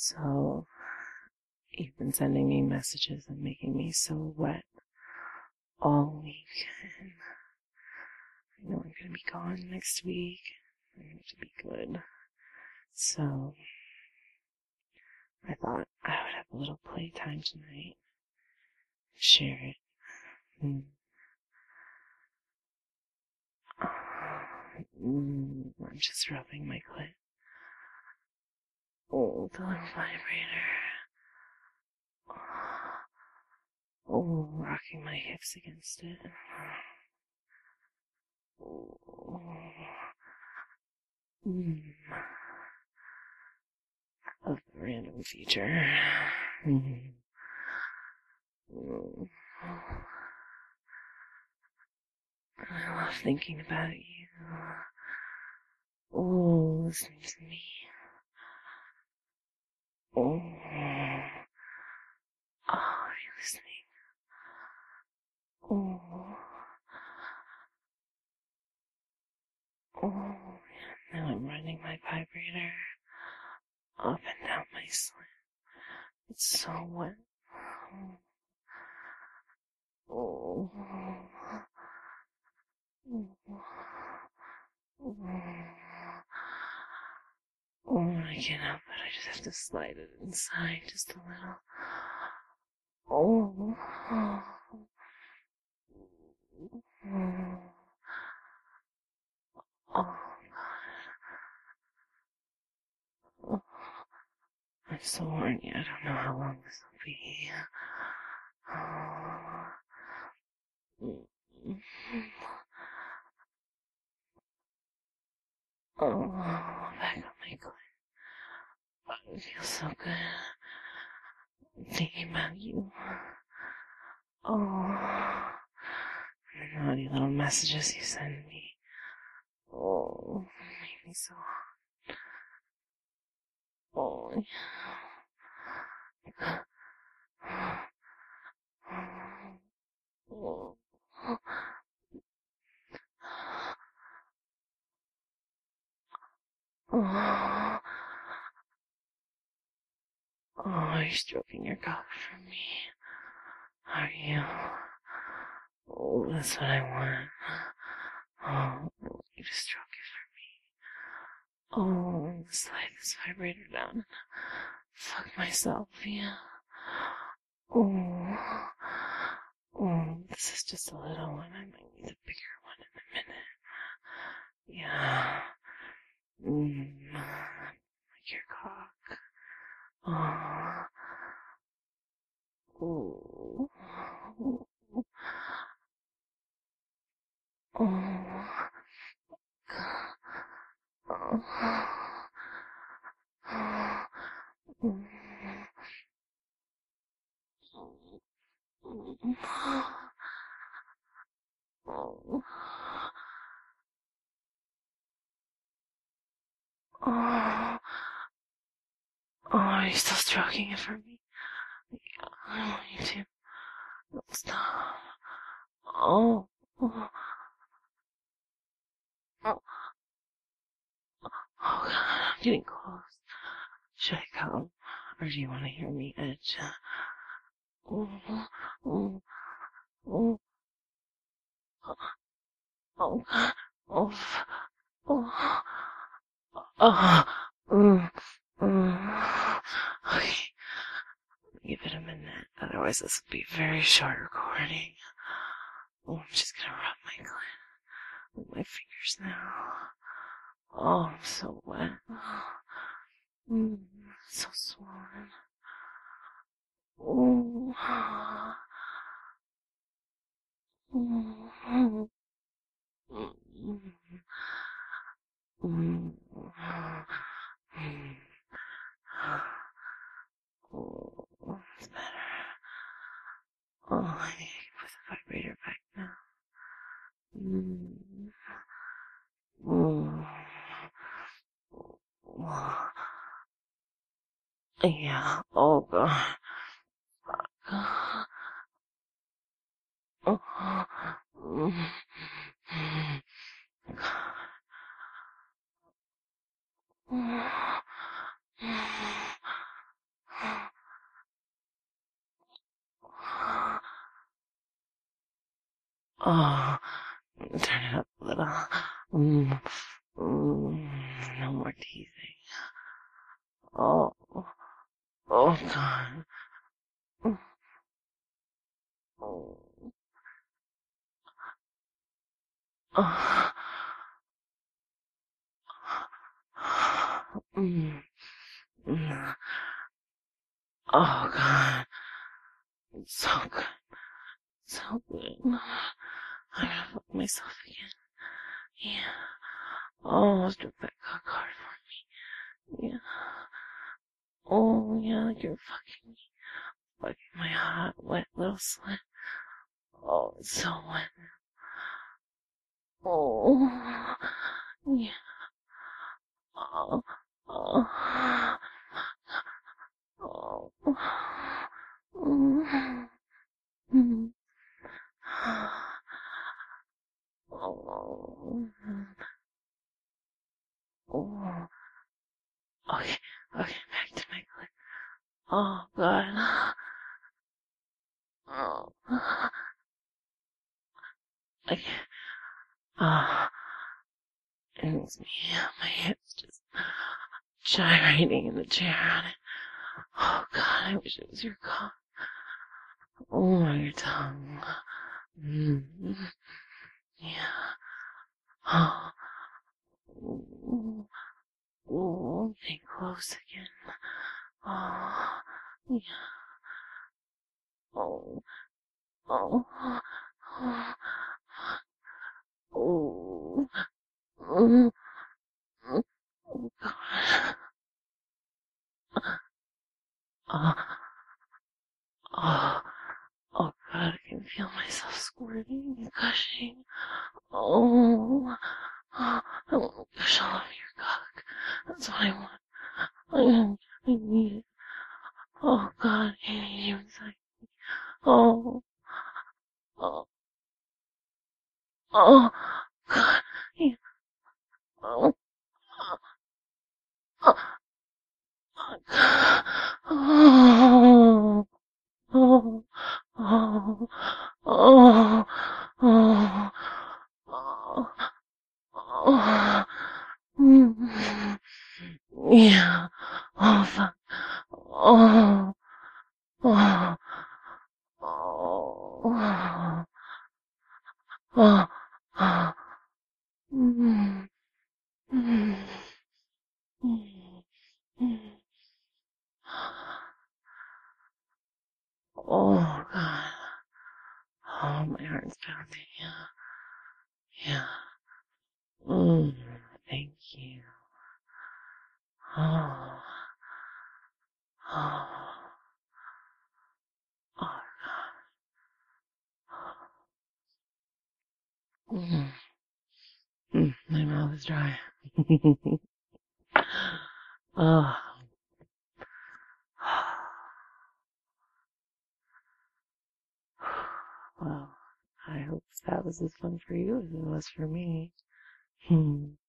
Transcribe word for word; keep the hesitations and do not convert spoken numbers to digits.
So, you've been sending me messages and making me so wet all week. And I know I'm gonna be gone next week. I need to be good. So, I thought I would have a little playtime tonight. Share it. Mm. Mm, I'm just rubbing my clit. Oh, the little vibrator. Oh, rocking my hips against it. Oh. Mm. A random feature. Mm. Mm. I love thinking about you. Oh, listening to me. Oh, oh, are you listening? Oh, oh, now I'm running my vibrator up and down my slit. It's so wet. Oh, oh, oh, I can't help it. I just have to slide it inside just a little. Oh, oh, oh, oh, oh. I'm so horny. I don't know how long this will be. Oh. Oh, back on my clit. Oh, it feels so good. Thinking about you. Oh, and the naughty little messages you send me. Oh, make me so hot. Oh, oh, oh, oh, are you stroking your cock for me? Are you? Oh, that's what I want. Oh, I want you to stroke it for me. Oh, I'm gonna slide this vibrator down and fuck myself, yeah. Oh, oh, this is just a little one. I might need a bigger one in a minute. Yeah. Mm, like your cock. Oh. Oh. Oh. Oh. Oh. Oh, are you still stroking it for me? Yeah, I want you to. No, stop. Oh. Oh. Oh. Oh, God, I'm getting close. Should I come? Or do you want to hear me edge? Oh. Oh. Oh. Oh. Oh. Oh. Oh. Mm. Mm. Okay. Give it a minute. Otherwise, this will be a very short recording. Oh, I'm just gonna rub my clit with my fingers now. Oh, I'm so wet. Mm, so swollen. Oh. Mm. Mm. Mm. Mm. Oh, it's better. Oh, I need to put the vibrator back now. Mm. Mm. Oh. Yeah. Oh, God. Oh. Mm. Oh. Oh, turn it up a little. Mm, mm, no more teasing. Oh, oh God. Oh, oh, mm, mm. Oh God. It's so good. So good. I'm gonna fuck myself again. Yeah. Oh, strip that cock hard for me. Yeah. Oh, yeah, like you're fucking me. Fucking my hot, wet little slit. Oh, it's so wet. Oh, yeah. Oh, oh, oh. Mm, mm. Oh, oh. Okay, okay, back to my clip. Oh, God. Oh. Okay. Ah, it makes me, my hips just gyrating in the chair on it. Oh, God, I wish it was your cock. Oh, your tongue. Mm. Yeah. Oh. Ooh. Ooh, getting close again. Oh. Yeah. Oh. Oh. Oh. Oh. Mm. Mm. Oh, God. Oh. Oh. Oh, God, I can feel myself squirting and gushing. Oh. Oh, I want to gush all over your cock. That's what I want. I, I need it. Oh, God, I need you inside. Oh. Oh. Oh. God. Yeah. Oh. Oh. Oh. Oh. Oh. Oh. Oh. Oh. Oh. Oh. Mm. Yeah. Oh, fuck. Oh. Oh. Oh. Oh. Oh. Mm. Mm. Mm. Mm. Oh, God. Oh, my heart's pounding. Yeah. Yeah. Mm. Thank you. Oh. Oh. Oh, God. Mm. Mm. My mouth is dry. Oh. Well, I hope that was as fun for you as it was for me. Hmm.